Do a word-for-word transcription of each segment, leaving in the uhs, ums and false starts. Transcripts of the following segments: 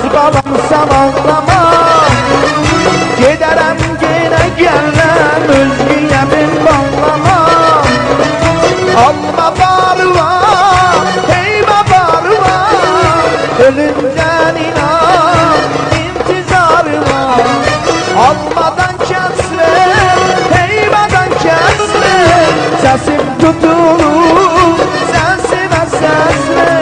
balam sen ağlama. Giderem gene gelem özgüye bir bağlama. Alma barva heyma barva, ölümden inan intizarıma. Almadan kesme heymadan kesme, sesim tutulur sesime sesme.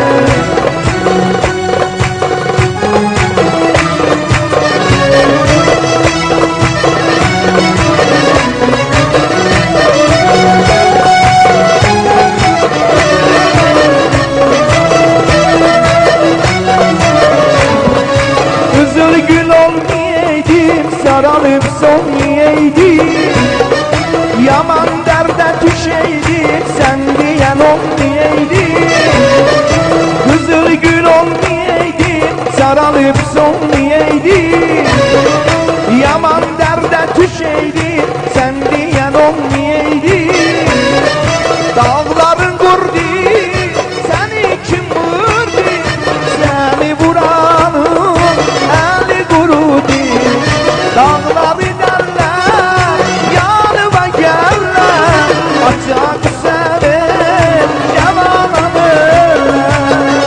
Sarılıp son yiyeydim, yaman derde düşeydim, sen diyen olmayaydım. Kızıl gül olmayaydım, sarılıp son yiyeydim, yaman derde düşeydim, sen diyen olmayaydım. Dağların kurdu, seni kim vurdu, seni vuranın eli kurudu. Dağları derler, yanıma geller, açak sever, cevana verler.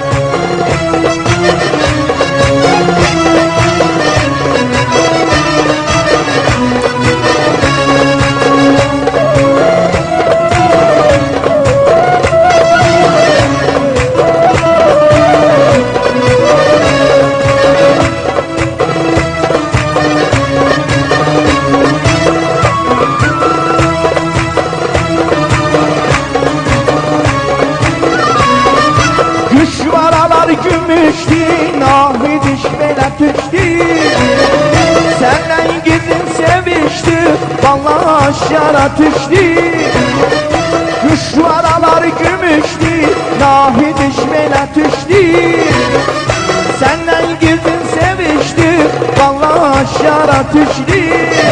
Gümüştü, nahi diş belə tüştü. Senden gizin sevişti, vallahi aşyara tüştü. Kuşvaralar gümüştü, nahi diş belə tüştü. Senden gizin sevişti, vallahi aşyara tüştü.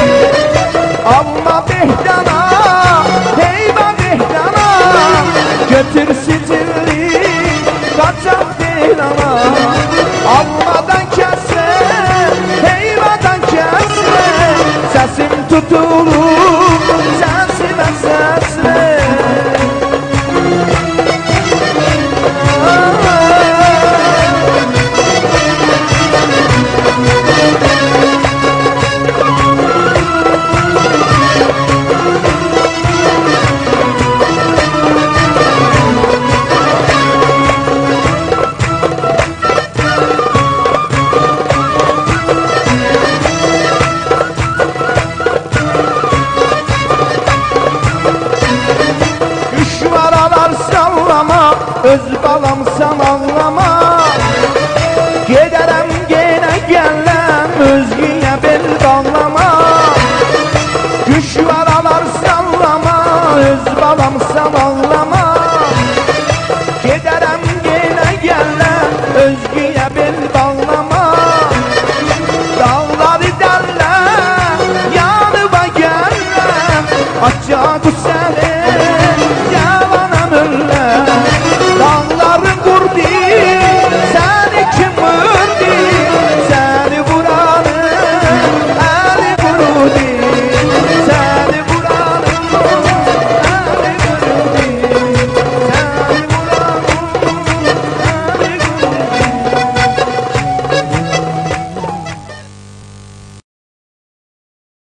Amma behdana, heyba behdana, götür sicilli, kaçak ama almadan kesme, heyvadan kesme, sesim tutulur sesime sesme. Öz balam sen ağlama. Giderem gene gelem özgüye bel bağlama. Kuşvaralar sallama, öz balam sen ağlama. Giderem gene gelem özgüye bel bağlama. Dağları derler, yanıma gelem, açacak sever.